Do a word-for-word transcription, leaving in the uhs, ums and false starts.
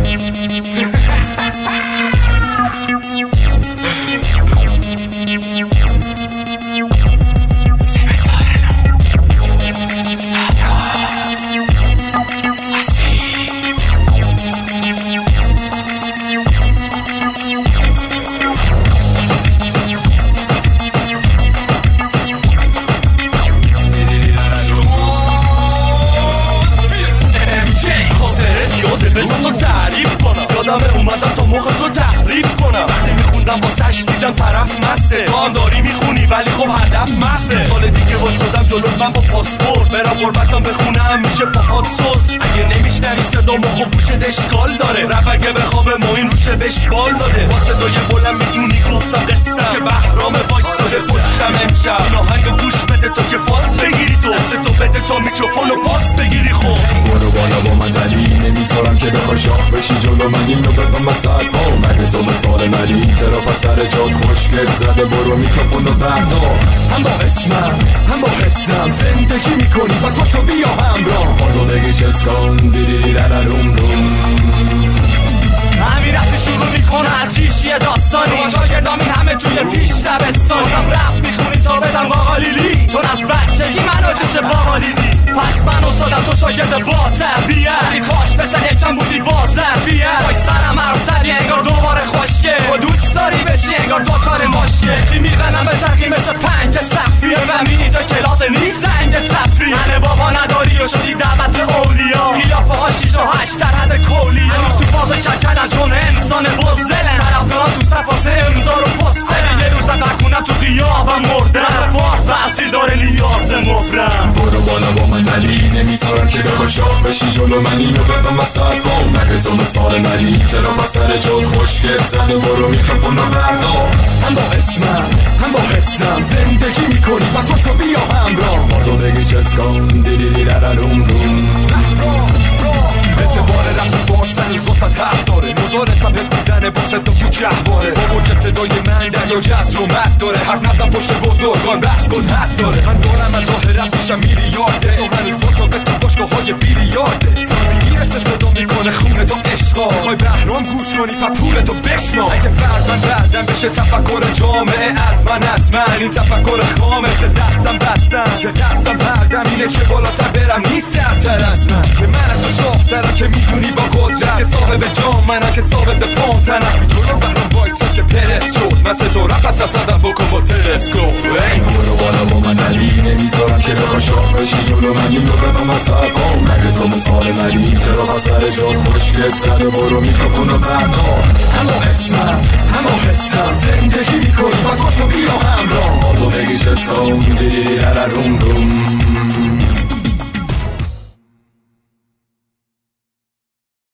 اومدم تا موقع تو تعریف کنم. وقتی میخوندم واسش دیدم طرف مسته. تو هم داری میخونی ولی خب هدف مسته. سال دیگه واسدم جلوت من با پاسپورت برم قربتم بخونم میشه پاهات سوز. اگه نمیشنوی صدامو خب گوشت اشکال داره. رپ اگه بخوابه موین روشه بهش بال داده. با صدای بلند میدونی گفتم قصم که بهرام وایساده پشتم امشب. این آهنگو گوش بده تو که فاز بگیری تو. دست تو بده تا میکروفونو پاس بگیری. خب برو بالا با من دلی نمیذارم که بخوای شاخ بشی جلو من. اینو ببن وسط پا مگه تو مثال نری. چرا پسر جاد خوشگل زده برو میکروفونو بردار. هم با اسمم هم با حسم زندگی میکنی پس باشو بیا همراه. بالا بگی چت کن دیری ررروم روم. همین رفت شروع میکنه از چیش یه داستانی. با شاگردام این همه توی پیش دبستان. بازم رفت میخونی تا بدم باقالیلی. چون از بچگی منو جش باقالیدی. پس من استادم تو شاگرد با تربیت. این خوش پسر یکم بودی با ظرفیت. وای سرم هر سری انگار دوباره خوشگه. تو دوست داری بشی انگار دوچار مشکه. چی میزنم به ترقی مثل پنج صفیه. و اینجا کلاس نیست زنگ تفریح. من بابا نداری و شدی دعوت اولیا. قیافه ها شیش و هشت در حد کولی. هنوز تو فاز ککلن چون انسان بزدلن. طرفداران تو صفاسه امضا رو پستن. یه روز نکنم تو غیابم مردم. فارس بحثی داره نیاز مبرم. برو بالا با من نلی نمیذارم که بخوای شاخ بشی جلو من. اینو ببن وسط پا مگه تو مثال نری. چرا پسر جاد خوشگل زده برو میکروفونو بردار. هم با اسمم هم با حسم زندگی میکنی پس باشو بیا همراه. بالا بگی چت کن دیری ررروم روم. اعتبار رفت فارسن از واسط حق داره. مزارت هم حس میزنه با صدا تو گهواره. بابا که صدای من دریا جز رو مد داره. حرف نزن پشت بزرگان بحث کن حد داره. من دارم از راه رفت میشم میلیارده. تو هنوز با تا بسکن باشگاه های بیلیارده. روزی میرسه صدا میکنه خونه تو عشقا. خواهی بهرام گوش کنی تا پولتو بشما. اگه فرد من بعدم بشه تفکر جامعه از من از من این تفکر خامه. چه دستم بستم چه دستم بردم. اینه که بالاتر برم نیست سرتر از من. که من از تو شاخترم که میدونی با قدرت. که صاحب جام منم که صاحب پامتنم. جلو بهرام وایسا که پرس شد. مثل تو رپ پس رسدم بکن با تلسکوپ. برو بالا با من نلی نمیذارم که بخوای شاخ بشی جلو من. اینو ببن وسط پا مگه تو مثال نری. چرا پسر جاد خوشگل زده برو میکروفونو بردار. هم با اسمم هم با حسم زندگی میکنی پس باشو بیا همراه. بالا بگی چت کن دیری ررروم روم.